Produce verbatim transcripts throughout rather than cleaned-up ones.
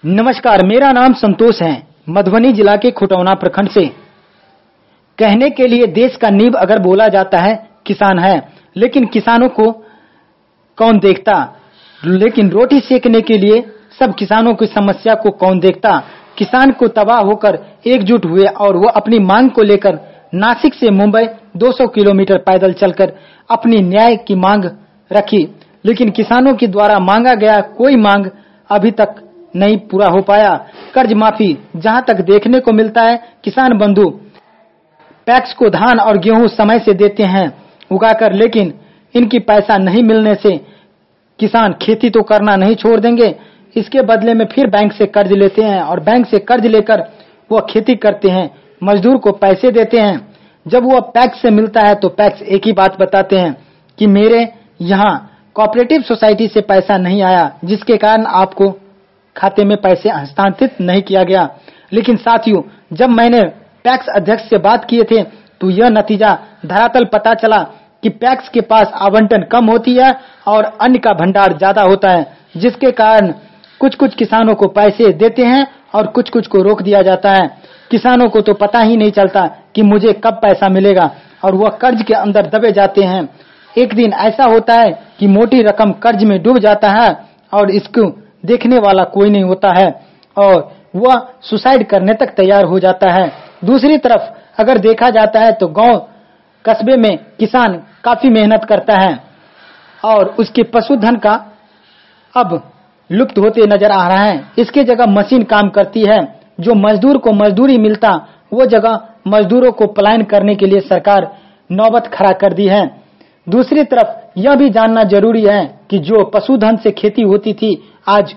नमस्कार, मेरा नाम संतोष है। मधुबनी जिला के खुटौना प्रखंड से। कहने के लिए देश का नींव अगर बोला जाता है किसान है, लेकिन किसानों को कौन देखता। लेकिन रोटी सेकने के लिए सब किसानों की समस्या को कौन देखता। किसान को तबाह होकर एकजुट हुए और वो अपनी मांग को लेकर नासिक से मुंबई दो सौ किलोमीटर पैदल चलकर अपनी न्याय की मांग रखी। लेकिन किसानों के द्वारा मांगा गया कोई मांग अभी तक नहीं पूरा हो पाया। कर्ज माफी जहां तक देखने को मिलता है, किसान बंधु पैक्स को धान और गेहूं समय से देते हैं उगाकर, लेकिन इनकी पैसा नहीं मिलने से किसान खेती तो करना नहीं छोड़ देंगे। इसके बदले में फिर बैंक से कर्ज लेते हैं और बैंक से कर्ज लेकर वो खेती करते हैं, मजदूर को पैसे देते हैं। जब वो पैक्स से मिलता है तो पैक्स एक ही बात बताते हैं कि मेरे यहाँ कोऑपरेटिव सोसाइटी से पैसा नहीं आया, जिसके कारण आपको खाते में पैसे हस्तांतरित नहीं किया गया। लेकिन साथियों, जब मैंने पैक्स अध्यक्ष से बात किए थे तो यह नतीजा धरातल पता चला कि पैक्स के पास आवंटन कम होती है और अन्न का भंडार ज्यादा होता है, जिसके कारण कुछ कुछ किसानों को पैसे देते हैं और कुछ कुछ को रोक दिया जाता है। किसानों को तो पता ही नहीं चलता कि मुझे कब पैसा मिलेगा और वह कर्ज के अंदर दबे जाते हैं। एक दिन ऐसा होता है कि मोटी रकम कर्ज में डूब जाता है और इसको देखने वाला कोई नहीं होता है और वह सुसाइड करने तक तैयार हो जाता है। दूसरी तरफ अगर देखा जाता है तो गांव कस्बे में किसान काफी मेहनत करता है और उसके पशुधन का अब लुप्त होते नजर आ रहा है। इसके जगह मशीन काम करती है। जो मजदूर को मजदूरी मिलता, वो जगह मजदूरों को पलायन करने के लिए सरकार नौबत खड़ा कर दी है। दूसरी तरफ यह भी जानना जरूरी है कि जो पशुधन से खेती होती थी, आज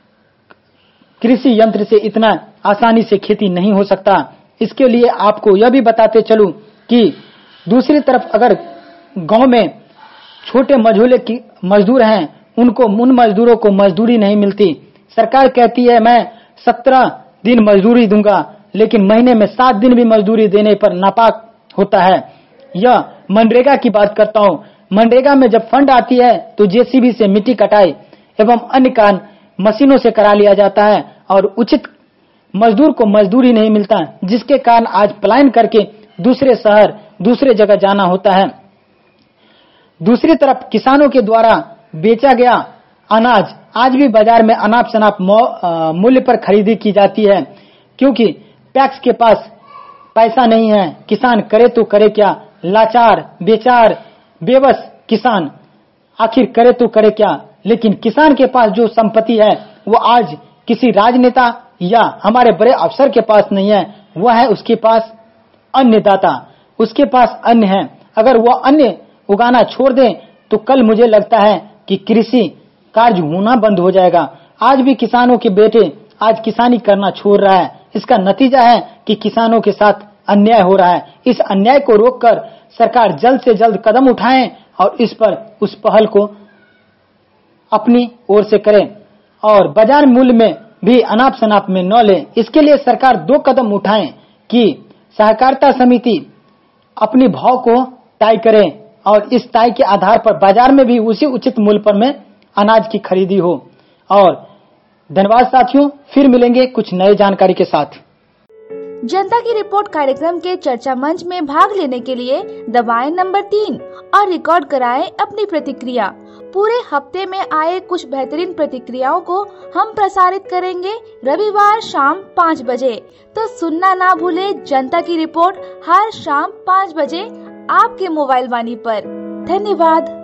कृषि यंत्र से इतना आसानी से खेती नहीं हो सकता। इसके लिए आपको यह भी बताते चलूं कि दूसरी तरफ अगर गांव में छोटे मझोले की मजदूर हैं, उनको उन मजदूरों को मजदूरी नहीं मिलती। सरकार कहती है मैं सत्रह दिन मजदूरी दूंगा, लेकिन महीने में सात दिन भी मजदूरी देने पर नापाक होता है। यह मनरेगा की बात करता हूं। मनरेगा में जब फंड आती है तो जेसीबी से मिट्टी कटाई एवं अन्य काम मशीनों से करा लिया जाता है और उचित मजदूर को मजदूरी नहीं मिलता, जिसके कारण आज पलायन करके दूसरे शहर दूसरे जगह जाना होता है। दूसरी तरफ किसानों के द्वारा बेचा गया अनाज आज भी बाजार में अनाप शनाप मूल्य पर खरीदी की जाती है, क्योंकि पैक्स के पास पैसा नहीं है। किसान करे तो करे क्या, लाचार बेचार बेबस किसान आखिर करे तो करे क्या। लेकिन किसान के पास जो संपत्ति है वो आज किसी राजनेता या हमारे बड़े अफसर के पास नहीं है, वह है उसके पास अन्नदाता, उसके पास अन्न है। अगर वह अन्न उगाना छोड़ दें तो कल मुझे लगता है कि कृषि कार्य होना बंद हो जाएगा। आज भी किसानों के बेटे आज किसानी करना छोड़ रहा है। इसका नतीजा है कि किसानों के साथ अन्याय हो रहा है। इस अन्याय को रोककर सरकार जल्द से जल्द कदम उठाएं और इस पर उस पहल को अपनी ओर से करें और बाजार मूल्य में भी अनाप शनाप में न ले। इसके लिए सरकार दो कदम उठाएं कि सहकारिता समिति अपनी भाव को तय करे और इस तय के आधार पर बाजार में भी उसी उचित मूल्य पर में अनाज की खरीदी हो। और धन्यवाद साथियों, फिर मिलेंगे कुछ नए जानकारी के साथ। जनता की रिपोर्ट कार्यक्रम के चर्चा मंच में भाग लेने के लिए दबाएं नंबर तीन और रिकॉर्ड कराएं अपनी प्रतिक्रिया। पूरे हफ्ते में आए कुछ बेहतरीन प्रतिक्रियाओं को हम प्रसारित करेंगे रविवार शाम पाँच बजे। तो सुनना ना भूले जनता की रिपोर्ट हर शाम पाँच बजे आपके मोबाइल वाणी पर। धन्यवाद।